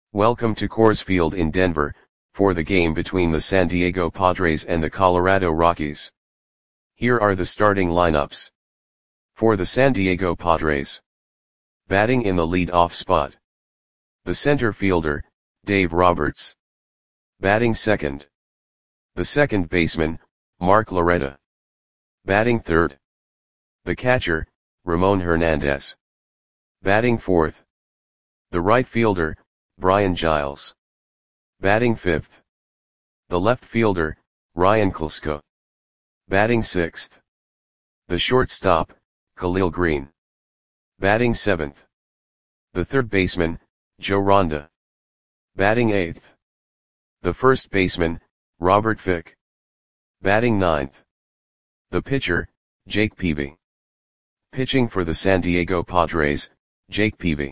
Welcome to Coors Field in Denver, for the game between the San Diego Padres and the Colorado Rockies. Here are the starting lineups. For the San Diego Padres. Batting in the lead-off spot. The center fielder, Dave Roberts. Batting second. The second baseman, Mark Loretta. Batting third. The catcher, Ramon Hernandez. Batting fourth. The right fielder, Brian Giles. Batting fifth. The left fielder, Ryan Klesko. Batting sixth. The shortstop, Khalil Greene. Batting seventh. The third baseman, Joe Ronda. Batting eighth. The first baseman, Robert Fick. Batting ninth. The pitcher, Jake Peavy. Pitching for the San Diego Padres, Jake Peavy.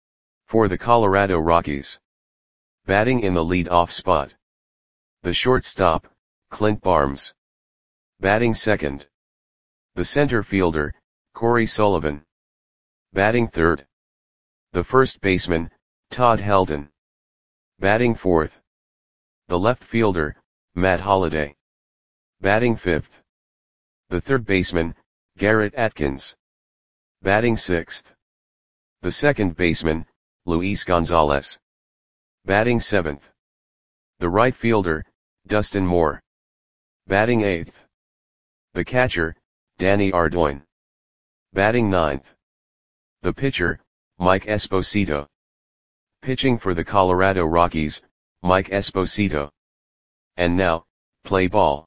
For the Colorado Rockies. Batting in the lead-off spot. The shortstop, Clint Barnes. Batting second. The center fielder, Corey Sullivan. Batting third. The first baseman, Todd Helton. Batting fourth. The left fielder, Matt Holliday. Batting fifth. The third baseman, Garrett Atkins. Batting sixth. The second baseman, Luis Gonzalez. Batting seventh. The right fielder, Dustin Moore. Batting eighth. The catcher, Danny Ardoin. Batting ninth. The pitcher, Mike Esposito. Pitching for the Colorado Rockies, Mike Esposito. And now, play ball.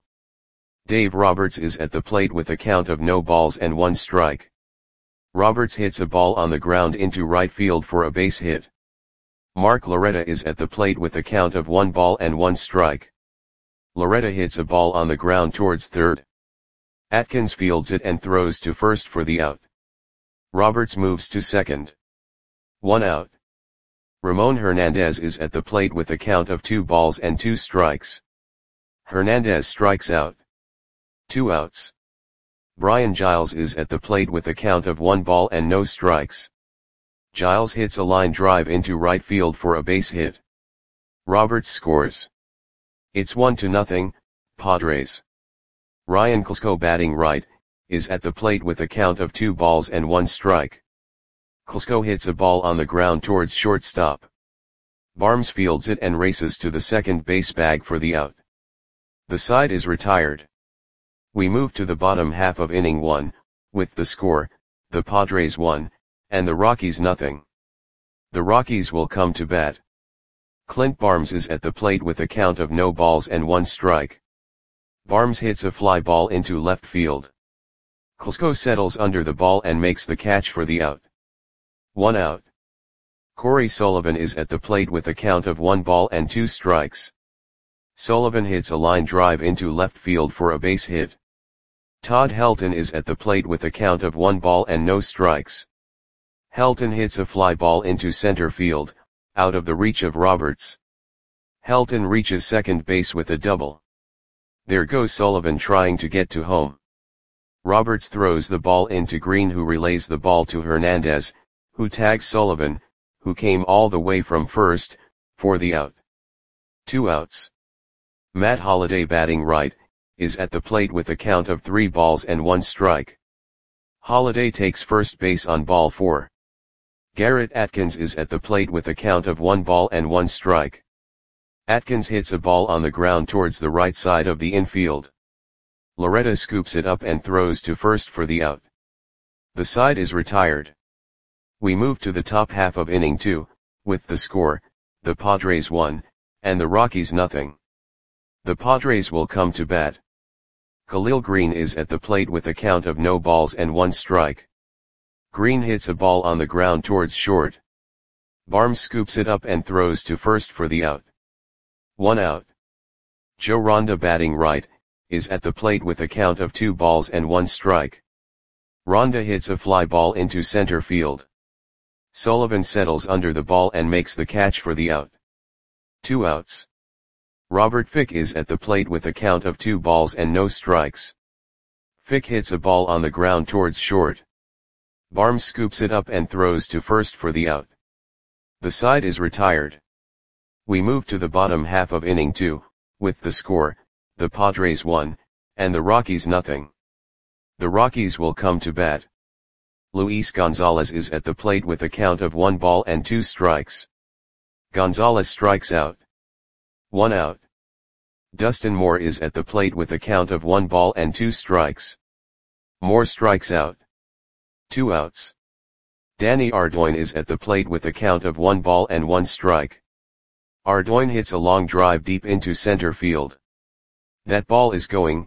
Dave Roberts is at the plate with a count of no balls and one strike. Roberts hits a ball on the ground into right field for a base hit. Mark Loretta is at the plate with a count of 1 ball and 1 strike. Loretta hits a ball on the ground towards third. Atkins fields it and throws to first for the out. Roberts moves to second. 1 out. Ramon Hernandez is at the plate with a count of 2 balls and 2 strikes. Hernandez strikes out. 2 outs. Brian Giles is at the plate with a count of 1 ball and no strikes. Giles hits a line drive into right field for a base hit. Roberts scores. It's 1-0, Padres. Ryan Klesko, batting right, is at the plate with a count of 2 balls and 1 strike. Klesko hits a ball on the ground towards shortstop. Barnes fields it and races to the second base bag for the out. The side is retired. We move to the bottom half of inning 1, with the score, the Padres 1, and the Rockies 0. The Rockies will come to bat. Clint Barnes is at the plate with a count of no balls and 1 strike. Barnes hits a fly ball into left field. Klesko settles under the ball and makes the catch for the out. 1 out. Corey Sullivan is at the plate with a count of 1 ball and 2 strikes. Sullivan hits a line drive into left field for a base hit. Todd Helton is at the plate with a count of 1 ball and no strikes. Helton hits a fly ball into center field, out of the reach of Roberts. Helton reaches second base with a double. There goes Sullivan trying to get to home. Roberts throws the ball into Greene, who relays the ball to Hernandez, who tags Sullivan, who came all the way from first, for the out. 2 outs. Matt Holliday, batting right, is at the plate with a count of 3 balls and 1 strike. Holliday takes first base on ball 4. Garrett Atkins is at the plate with a count of 1 ball and 1 strike. Atkins hits a ball on the ground towards the right side of the infield. Loretta scoops it up and throws to first for the out. The side is retired. We move to the top half of inning 2, with the score, the Padres 1, and the Rockies 0. The Padres will come to bat. Khalil Greene is at the plate with a count of no balls and 1 strike. Greene hits a ball on the ground towards short. Barnes scoops it up and throws to first for the out. 1 out. Joe Ronda, batting right, is at the plate with a count of 2 balls and 1 strike. Ronda hits a fly ball into center field. Sullivan settles under the ball and makes the catch for the out. 2 outs. Robert Fick is at the plate with a count of 2 balls and no strikes. Fick hits a ball on the ground towards short. Barnes scoops it up and throws to first for the out. The side is retired. We move to the bottom half of inning 2, with the score, the Padres 1, and the Rockies nothing. The Rockies will come to bat. Luis Gonzalez is at the plate with a count of 1 ball and 2 strikes. Gonzalez strikes out. 1 out. Dustin Moore is at the plate with a count of 1 ball and 2 strikes. Moore strikes out. 2 outs. Danny Ardoin is at the plate with a count of 1 ball and 1 strike. Ardoin hits a long drive deep into center field. That ball is going,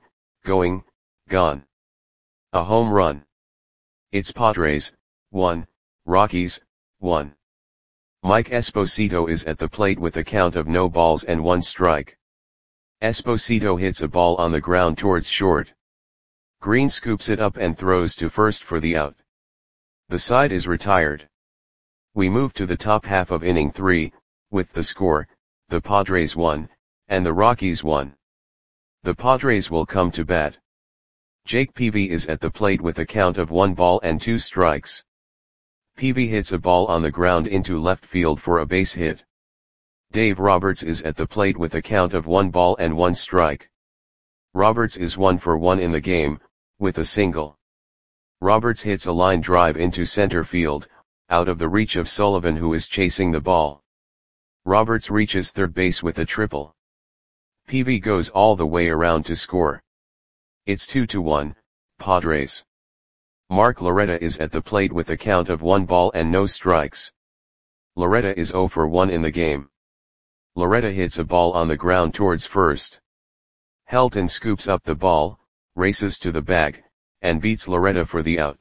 gone. A home run. It's Padres, 1, Rockies, 1. Mike Esposito is at the plate with a count of no balls and 1 strike. Esposito hits a ball on the ground towards short. Green scoops it up and throws to first for the out. The side is retired. We move to the top half of inning 3, with the score, the Padres 1, and the Rockies 1. The Padres will come to bat. Jake Peavy is at the plate with a count of 1 ball and 2 strikes. Peavy hits a ball on the ground into left field for a base hit. Dave Roberts is at the plate with a count of 1 ball and 1 strike. Roberts is 1 for 1 in the game, with a single. Roberts hits a line drive into center field, out of the reach of Sullivan who is chasing the ball. Roberts reaches third base with a triple. Peavy goes all the way around to score. It's 2-1, Padres. Mark Loretta is at the plate with a count of 1 ball and no strikes. Loretta is 0 for 1 in the game. Loretta hits a ball on the ground towards first. Helton scoops up the ball, races to the bag, and beats Loretta for the out.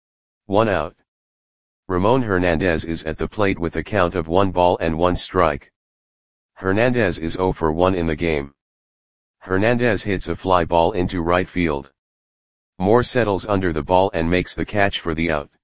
1 out. Ramon Hernandez is at the plate with a count of 1 ball and 1 strike. Hernandez is 0 for 1 in the game. Hernandez hits a fly ball into right field. Moore settles under the ball and makes the catch for the out.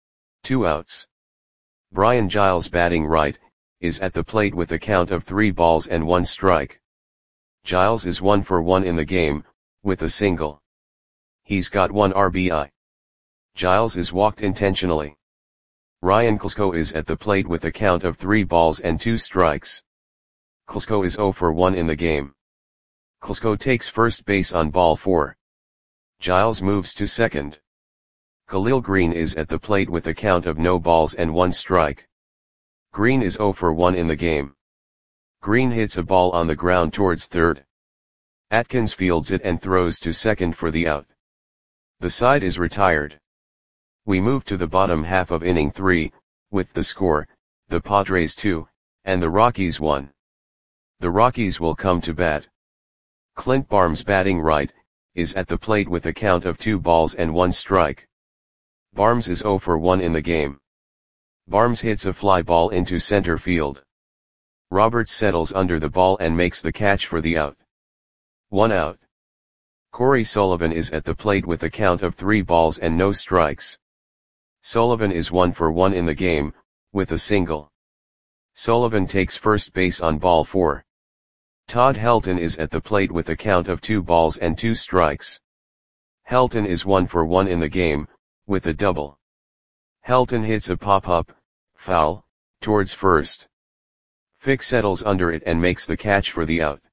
2 outs. Brian Giles, batting right, is at the plate with a count of 3 balls and 1 strike. Giles is 1 for 1 in the game, with a single. He's got 1 RBI. Giles is walked intentionally. Ryan Klesko is at the plate with a count of 3 balls and 2 strikes. Klesko is 0 for 1 in the game. Klesko takes first base on ball 4. Giles moves to second. Khalil Green is at the plate with a count of no balls and 1 strike. Green is 0 for 1 in the game. Green hits a ball on the ground towards third. Atkins fields it and throws to second for the out. The side is retired. We move to the bottom half of inning 3, with the score, the Padres 2, and the Rockies 1. The Rockies will come to bat. Clint Barnes, batting right, is at the plate with a count of 2 balls and 1 strike. Barnes is 0 for 1 in the game. Barnes hits a fly ball into center field. Roberts settles under the ball and makes the catch for the out. 1 out. Corey Sullivan is at the plate with a count of 3 balls and no strikes. Sullivan is 1 for 1 in the game, with a single. Sullivan takes first base on ball 4. Todd Helton is at the plate with a count of 2 balls and 2 strikes. Helton is 1 for 1 in the game, with a double. Helton hits a pop-up, foul, towards first. Fick settles under it and makes the catch for the out.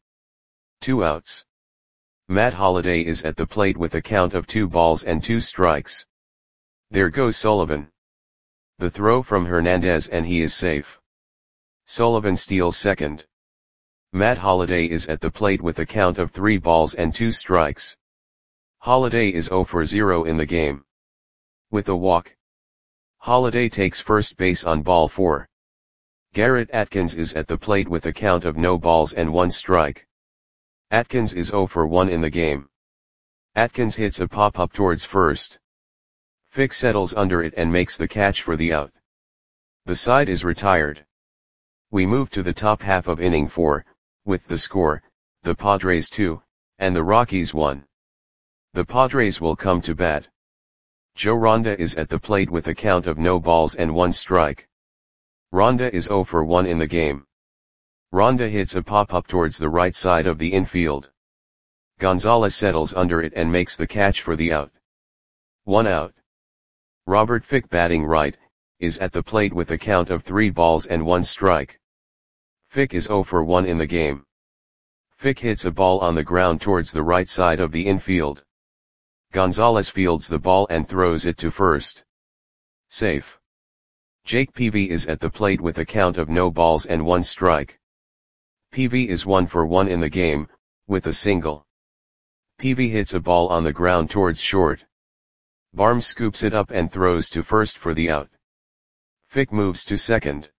2 outs. Matt Holliday is at the plate with a count of 2 balls and 2 strikes. There goes Sullivan. The throw from Hernandez and he is safe. Sullivan steals second. Matt Holliday is at the plate with a count of 3 balls and 2 strikes. Holliday is 0 for 0 in the game. With a walk. Holliday takes first base on ball 4. Garrett Atkins is at the plate with a count of no balls and 1 strike. Atkins is 0 for 1 in the game. Atkins hits a pop-up towards first. Fick settles under it and makes the catch for the out. The side is retired. We move to the top half of inning 4, with the score, the Padres 2, and the Rockies 1. The Padres will come to bat. Joe Ronda is at the plate with a count of no balls and 1 strike. Ronda is 0 for 1 in the game. Ronda hits a pop-up towards the right side of the infield. Gonzalez settles under it and makes the catch for the out. 1 out. Robert Fick, batting right, is at the plate with a count of 3 balls and 1 strike. Fick is 0 for 1 in the game. Fick hits a ball on the ground towards the right side of the infield. Gonzalez fields the ball and throws it to first. Safe. Jake Peavy is at the plate with a count of no balls and 1 strike. Peavy is 1 for 1 in the game, with a single. Peavy hits a ball on the ground towards short. Barnes scoops it up and throws to first for the out. Fick moves to second.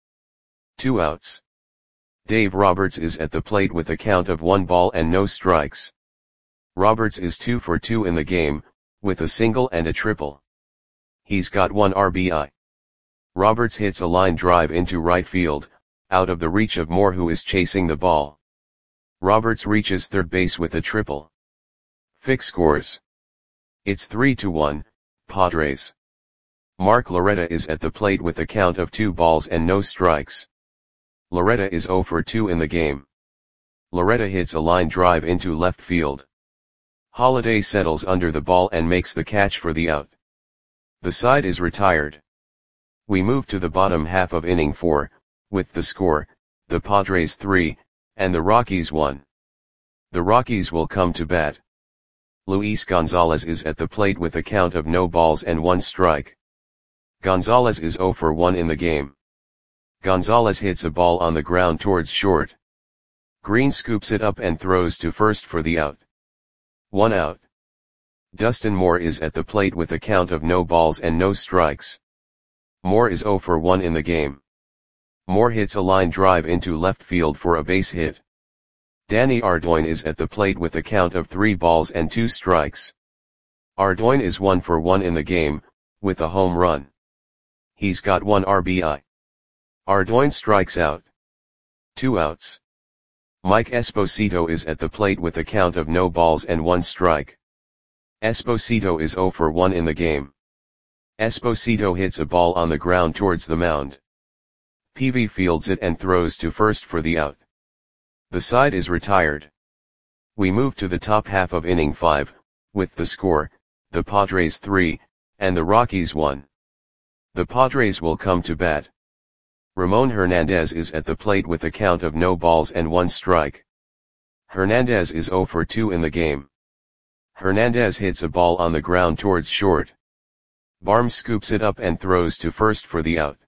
2 outs. Dave Roberts is at the plate with a count of 1 ball and no strikes. Roberts is 2 for 2 in the game, with a single and a triple. He's got 1 RBI. Roberts hits a line drive into right field, out of the reach of Moore, who is chasing the ball. Roberts reaches third base with a triple. Fick scores. It's 3-1, Padres. Mark Loretta is at the plate with a count of 2 balls and no strikes. Loretta is 0 for 2 in the game. Loretta hits a line drive into left field. Holiday settles under the ball and makes the catch for the out. The side is retired. We move to the bottom half of inning 4, with the score, the Padres 3, and the Rockies 1. The Rockies will come to bat. Luis Gonzalez is at the plate with a count of no balls and 1 strike. Gonzalez is 0 for 1 in the game. Gonzalez hits a ball on the ground towards short. Green scoops it up and throws to first for the out. 1 out. Dustin Moore is at the plate with a count of no balls and no strikes. Moore is 0 for 1 in the game. Moore hits a line drive into left field for a base hit. Danny Ardoin is at the plate with a count of 3 balls and 2 strikes. Ardoin is 1 for 1 in the game, with a home run. He's got 1 RBI. Ardoin strikes out. 2 outs. Mike Esposito is at the plate with a count of no balls and 1 strike. Esposito is 0 for 1 in the game. Esposito hits a ball on the ground towards the mound. Peavy fields it and throws to first for the out. The side is retired. We move to the top half of inning 5, with the score, the Padres 3, and the Rockies 1. The Padres will come to bat. Ramon Hernandez is at the plate with a count of no balls and 1 strike. Hernandez is 0 for 2 in the game. Hernandez hits a ball on the ground towards short. Barnes scoops it up and throws to first for the out.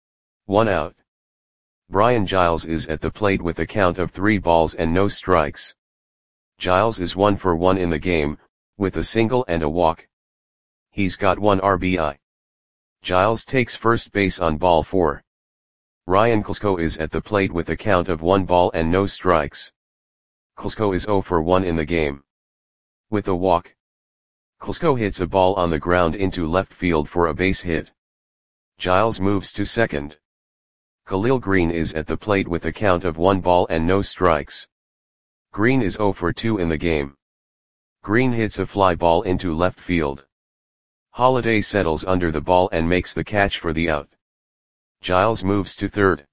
1 out. Brian Giles is at the plate with a count of 3 balls and no strikes. Giles is 1 for 1 in the game, with a single and a walk. He's got 1 RBI. Giles takes first base on ball 4. Ryan Klesko is at the plate with a count of 1 ball and no strikes. Klesko is 0 for 1 in the game. With a walk. Klesko hits a ball on the ground into left field for a base hit. Giles moves to second. Khalil Green is at the plate with a count of 1 ball and no strikes. Green is 0 for 2 in the game. Green hits a fly ball into left field. Holiday settles under the ball and makes the catch for the out. Giles moves to third.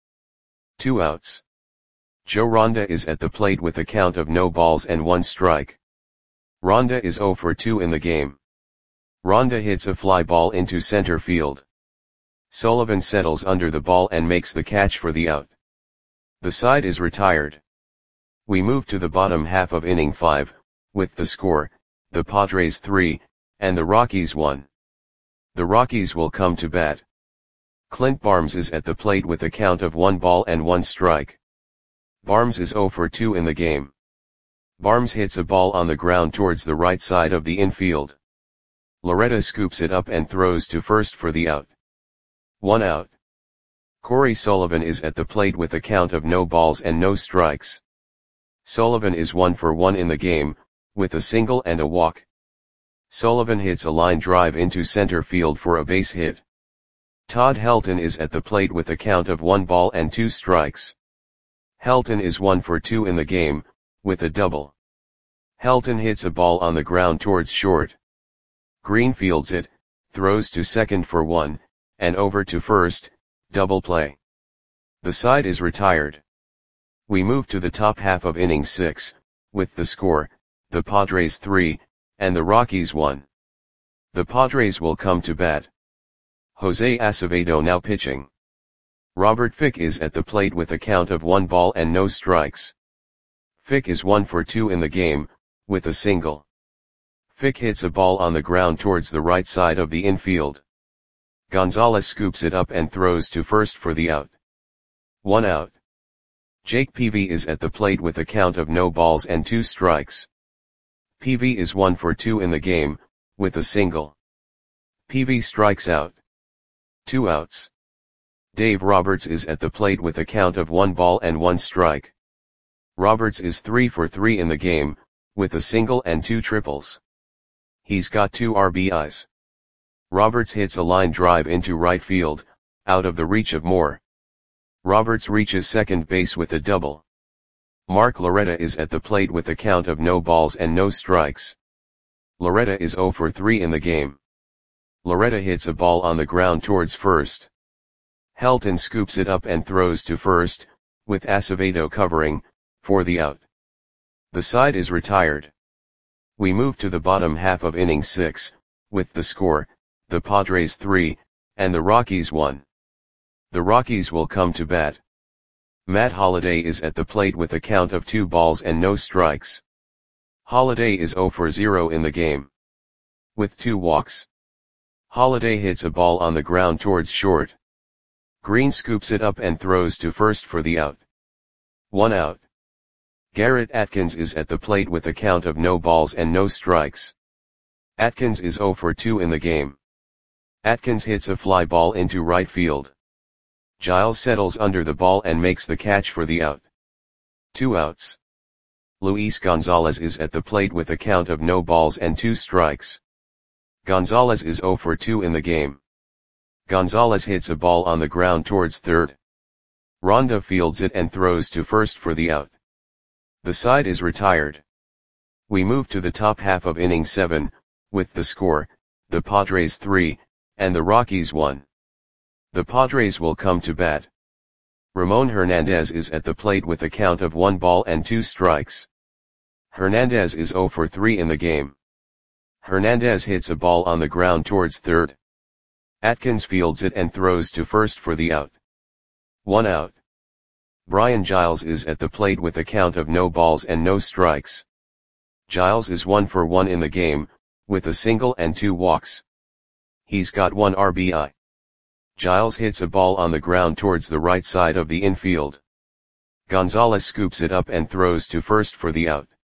2 outs. Joe Ronda is at the plate with a count of no balls and 1 strike. Ronda is 0 for 2 in the game. Ronda hits a fly ball into center field. Sullivan settles under the ball and makes the catch for the out. The side is retired. We move to the bottom half of inning 5, with the score, the Padres 3, and the Rockies 1. The Rockies will come to bat. Clint Barnes is at the plate with a count of 1 ball and 1 strike. Barnes is 0 for 2 in the game. Barnes hits a ball on the ground towards the right side of the infield. Loretta scoops it up and throws to first for the out. 1 out. Corey Sullivan is at the plate with a count of no balls and no strikes. Sullivan is 1 for 1 in the game, with a single and a walk. Sullivan hits a line drive into center field for a base hit. Todd Helton is at the plate with a count of 1 ball and 2 strikes. Helton is 1 for 2 in the game, with a double. Helton hits a ball on the ground towards short. Green fields it, throws to second for 1, and over to first, double play. The side is retired. We move to the top half of inning 6, with the score, the Padres 3, and the Rockies 1. The Padres will come to bat. Jose Acevedo now pitching. Robert Fick is at the plate with a count of 1 ball and no strikes. Fick is 1 for 2 in the game, with a single. Fick hits a ball on the ground towards the right side of the infield. Gonzalez scoops it up and throws to first for the out. 1 out. Jake Peavy is at the plate with a count of no balls and 2 strikes. Peavy is 1 for 2 in the game, with a single. Peavy strikes out. 2 outs. Dave Roberts is at the plate with a count of 1 ball and 1 strike. Roberts is 3 for 3 in the game, with a single and 2 triples. He's got 2 RBIs. Roberts hits a line drive into right field, out of the reach of Moore. Roberts reaches second base with a double. Mark Loretta is at the plate with a count of no balls and no strikes. Loretta is 0 for 3 in the game. Loretta hits a ball on the ground towards first. Helton scoops it up and throws to first, with Acevedo covering, for the out. The side is retired. We move to the bottom half of inning 6, with the score, the Padres 3, and the Rockies 1. The Rockies will come to bat. Matt Holliday is at the plate with a count of 2 balls and no strikes. Holliday is 0 for 0 in the game. With 2 walks. Holliday hits a ball on the ground towards short. Green scoops it up and throws to first for the out. 1 out. Garrett Atkins is at the plate with a count of no balls and no strikes. Atkins is 0 for 2 in the game. Atkins hits a fly ball into right field. Giles settles under the ball and makes the catch for the out. 2 outs. Luis Gonzalez is at the plate with a count of no balls and 2 strikes. Gonzalez is 0 for 2 in the game. Gonzalez hits a ball on the ground towards third. Ronda fields it and throws to first for the out. The side is retired. We move to the top half of inning 7, with the score, the Padres 3, and the Rockies 1. The Padres will come to bat. Ramon Hernandez is at the plate with a count of 1 ball and 2 strikes. Hernandez is 0 for 3 in the game. Hernandez hits a ball on the ground towards third. Atkins fields it and throws to first for the out. 1 out. Brian Giles is at the plate with a count of no balls and no strikes. Giles is 1 for 1 in the game, with a single and 2 walks. He's got 1 RBI. Giles hits a ball on the ground towards the right side of the infield. Gonzalez scoops it up and throws to first for the out.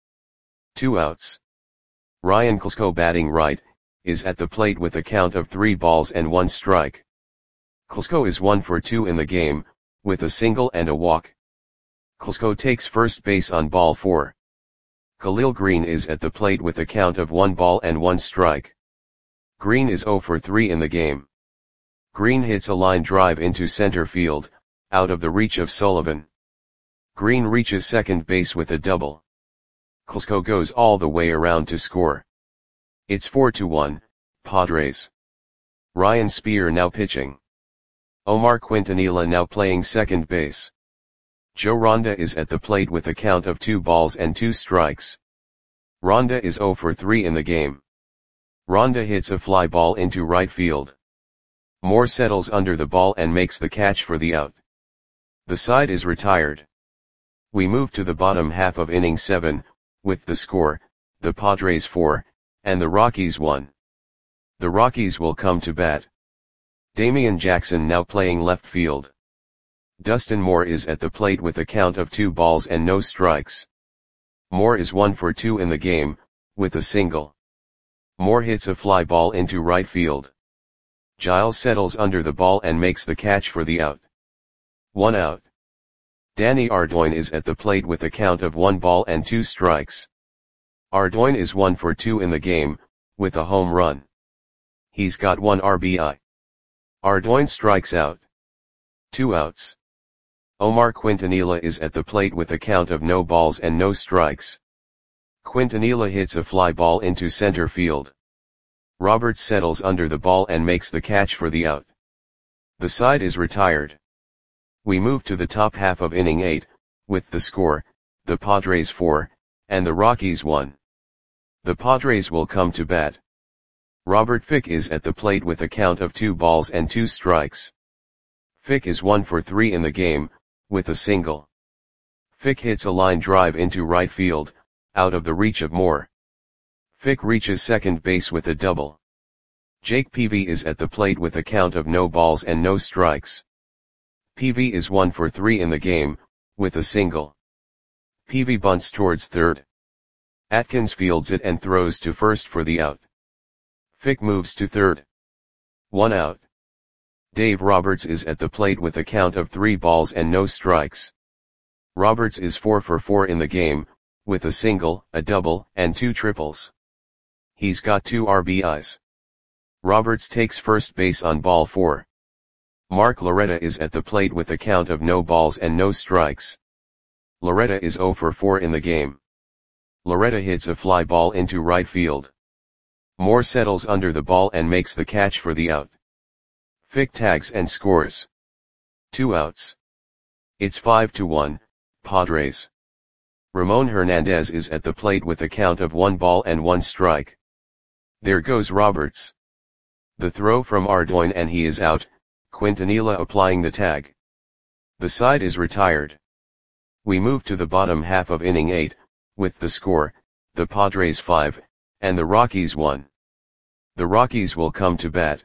2 outs. Ryan Klesko, batting right, is at the plate with a count of 3 balls and 1 strike. Klesko is 1 for 2 in the game, with a single and a walk. Klesko takes first base on ball 4. Khalil Green is at the plate with a count of 1 ball and 1 strike. Green is 0 for 3 in the game. Green hits a line drive into center field, out of the reach of Sullivan. Green reaches second base with a double. Klesko goes all the way around to score. It's 4-1, Padres. Ryan Spear now pitching. Omar Quintanilla now playing second base. Joe Ronda is at the plate with a count of 2 balls and 2 strikes. Ronda is 0 for 3 in the game. Ronda hits a fly ball into right field. Moore settles under the ball and makes the catch for the out. The side is retired. We move to the bottom half of inning 7, with the score, the Padres 4, and the Rockies 1. The Rockies will come to bat. Damian Jackson now playing left field. Dustin Moore is at the plate with a count of 2 balls and no strikes. Moore is 1 for 2 in the game, with a single. Moore hits a fly ball into right field. Giles settles under the ball and makes the catch for the out. 1 out. Danny Ardoin is at the plate with a count of 1 ball and 2 strikes. Ardoin is 1 for 2 in the game, with a home run. He's got 1 RBI. Ardoin strikes out. 2 outs. Omar Quintanilla is at the plate with a count of no balls and no strikes. Quintanilla hits a fly ball into center field. Roberts settles under the ball and makes the catch for the out. The side is retired. We move to the top half of inning 8, with the score, the Padres 4, and the Rockies 1. The Padres will come to bat. Robert Fick is at the plate with a count of 2 balls and 2 strikes. Fick is 1 for 3 in the game, with a single. Fick hits a line drive into right field, out of the reach of Moore. Fick reaches second base with a double. Jake Peavy is at the plate with a count of no balls and no strikes. Peavy is 1 for 3 in the game, with a single. Peavy bunts towards third. Atkins fields it and throws to first for the out. Fick moves to third. 1 out. Dave Roberts is at the plate with a count of 3 balls and no strikes. Roberts is 4 for 4 in the game, with a single, a double, and 2 triples. He's got 2 RBIs. Roberts takes first base on ball 4. Mark Loretta is at the plate with a count of no balls and no strikes. Loretta is 0 for 4 in the game. Loretta hits a fly ball into right field. Moore settles under the ball and makes the catch for the out. Fick tags and scores. 2 outs. It's 5-1, Padres. Ramon Hernandez is at the plate with a count of 1 ball and 1 strike. There goes Roberts. The throw from Ardoin and he is out, Quintanilla applying the tag. The side is retired. We move to the bottom half of inning 8, with the score, the Padres 5, and the Rockies 1. The Rockies will come to bat.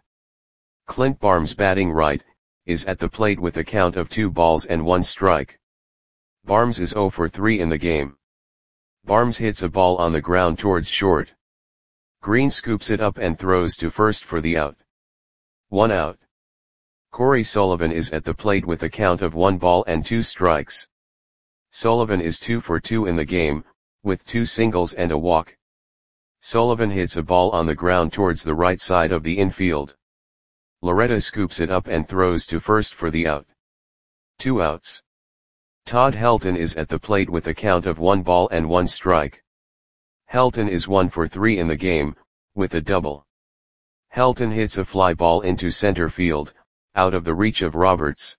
Clint Barnes batting right, is at the plate with a count of 2 balls and 1 strike. Barnes is 0 for 3 in the game. Barnes hits a ball on the ground towards short. Green scoops it up and throws to first for the out. 1 out. Corey Sullivan is at the plate with a count of 1 ball and 2 strikes. Sullivan is 2 for 2 in the game, with 2 singles and a walk. Sullivan hits a ball on the ground towards the right side of the infield. Loretta scoops it up and throws to first for the out. 2 outs. Todd Helton is at the plate with a count of 1 ball and 1 strike. Helton is 1 for 3 in the game, with a double. Helton hits a fly ball into center field, out of the reach of Roberts.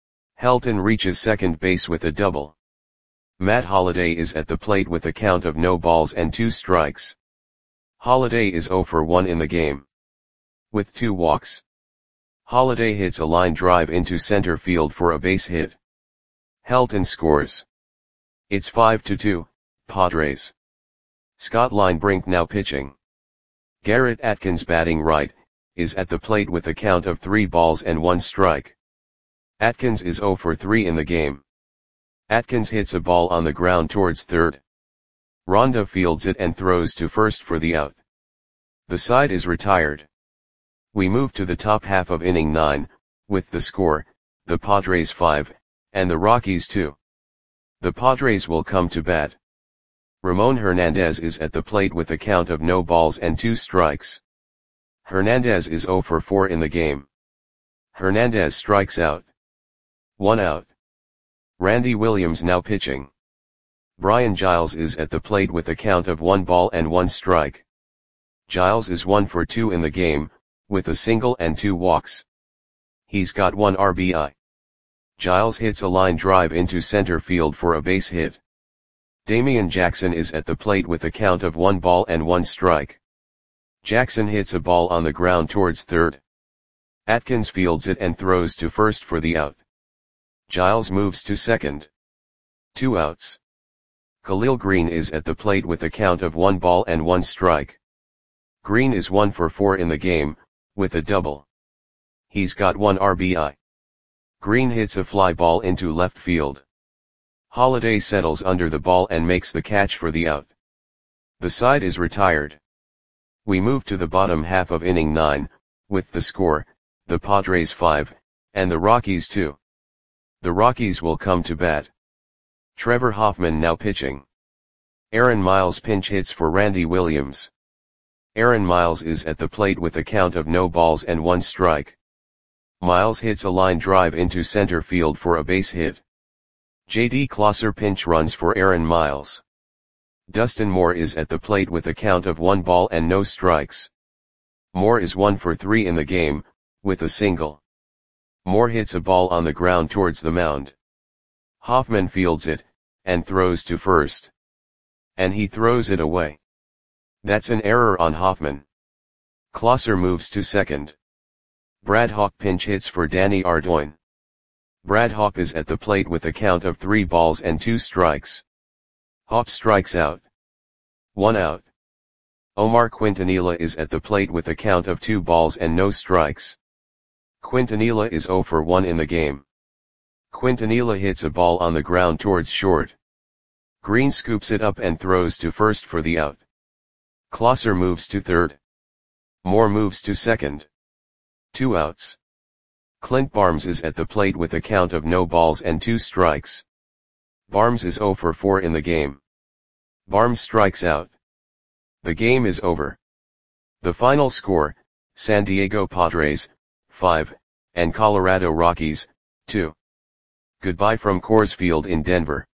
Helton reaches second base with a double. Matt Holliday is at the plate with a count of no balls and 2 strikes. Holliday is 0 for 1 in the game. With 2 walks. Holliday hits a line drive into center field for a base hit. Helton scores. It's 5-2, Padres. Scott Linebrink now pitching. Garrett Atkins batting right, is at the plate with a count of 3 balls and 1 strike. Atkins is 0 for 3 in the game. Atkins hits a ball on the ground towards third. Ronda fields it and throws to first for the out. The side is retired. We move to the top half of inning 9, with the score, the Padres 5, and the Rockies 2. The Padres will come to bat. Ramon Hernandez is at the plate with a count of no balls and 2 strikes. Hernandez is 0 for 4 in the game. Hernandez strikes out. 1 out. Randy Williams now pitching. Brian Giles is at the plate with a count of 1 ball and 1 strike. Giles is 1 for 2 in the game, with a single and 2 walks. He's got 1 RBI. Giles hits a line drive into center field for a base hit. Damian Jackson is at the plate with a count of 1 ball and 1 strike. Jackson hits a ball on the ground towards third. Atkins fields it and throws to first for the out. Giles moves to second. 2 outs. Khalil Green is at the plate with a count of 1 ball and 1 strike. Green is 1 for 4 in the game, with a double. He's got 1 RBI. Green hits a fly ball into left field. Holliday settles under the ball and makes the catch for the out. The side is retired. We move to the bottom half of inning 9, with the score, the Padres 5, and the Rockies 2. The Rockies will come to bat. Trevor Hoffman now pitching. Aaron Miles pinch hits for Randy Williams. Aaron Miles is at the plate with a count of no balls and 1 strike. Miles hits a line drive into center field for a base hit. J.D. Klosser pinch runs for Aaron Miles. Dustin Moore is at the plate with a count of 1 ball and no strikes. Moore is 1 for 3 in the game, with a single. Moore hits a ball on the ground towards the mound. Hoffman fields it, and throws to first. And he throws it away. That's an error on Hoffman. Klosser moves to second. Brad Hawk pinch hits for Danny Ardoin. Brad Hawpe is at the plate with a count of 3 balls and 2 strikes. Hawpe strikes out. 1 out. Omar Quintanilla is at the plate with a count of 2 balls and no strikes. Quintanilla is 0 for 1 in the game. Quintanilla hits a ball on the ground towards short. Green scoops it up and throws to first for the out. Klosser moves to third. Moore moves to second. 2 outs. Clint Barnes is at the plate with a count of no balls and 2 strikes. Barnes is 0 for 4 in the game. Barnes strikes out. The game is over. The final score, San Diego Padres, 5, and Colorado Rockies, 2. Goodbye from Coors Field in Denver.